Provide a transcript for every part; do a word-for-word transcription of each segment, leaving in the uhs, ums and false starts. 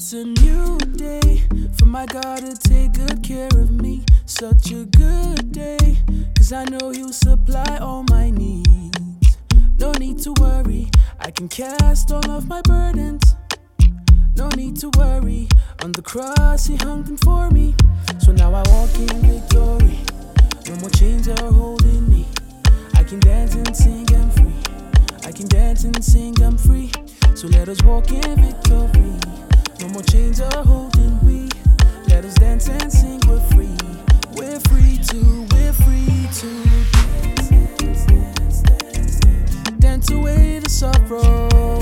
It's a new day for my God to take good care of me. Such a good day, cause I know He'll supply all my needs. No need to worry, I can cast all of my burdens. No need to worry, on the cross He hung them for me. So now I walk in victory, no more chains are holding me. I can dance and sing, I'm free. I can dance and sing, I'm free. So let us walk in victory, no more chains are holding me. Let us dance and sing, we're free. We're free to, we're free to dance away the sorrow,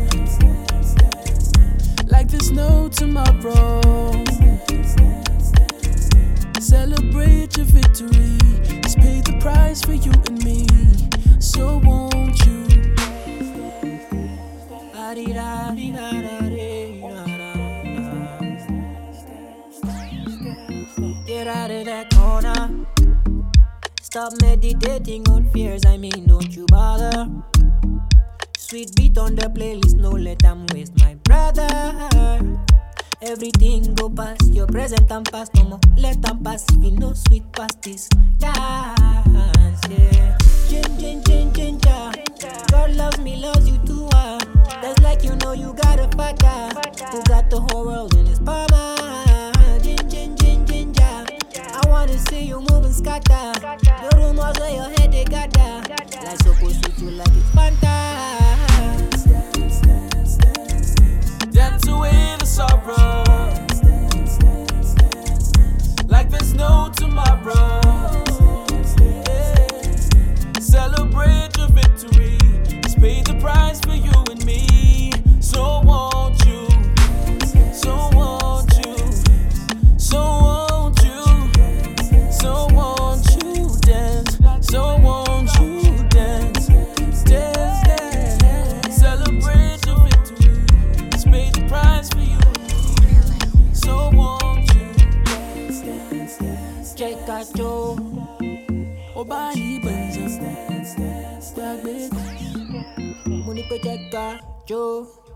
like there's no tomorrow. Celebrate your victory, He's paid the price for you and me. So won't you get out of that corner. Stop meditating on fears, I mean don't you bother. Sweet beat on the playlist, no let them waste my brother. Everything go past, your present and past, no more let them pass. If you know sweet past this dance, yeah. Gin, gin, gin, ginger. God loves me, loves you too. Uh. That's like you know you got a father who got the whole world in his palm. Gin, gin, gin, ginger. I wanna see you move and scatter. The rumors where your head they gather. Like supposed to you like it's Fanta. dance away the sorrow, like there's no tomorrow. Yeah. Celebrate your victory, He's paid the price for you and me. So won't you, so won't you, so won't you, so won't you dance, so won't you dance, dance, dance. Celebrate your victory, He's paid the price for you and me. So won't you dance, dance, dance. Check out Joe. Obani Benza, Money go check out Joe.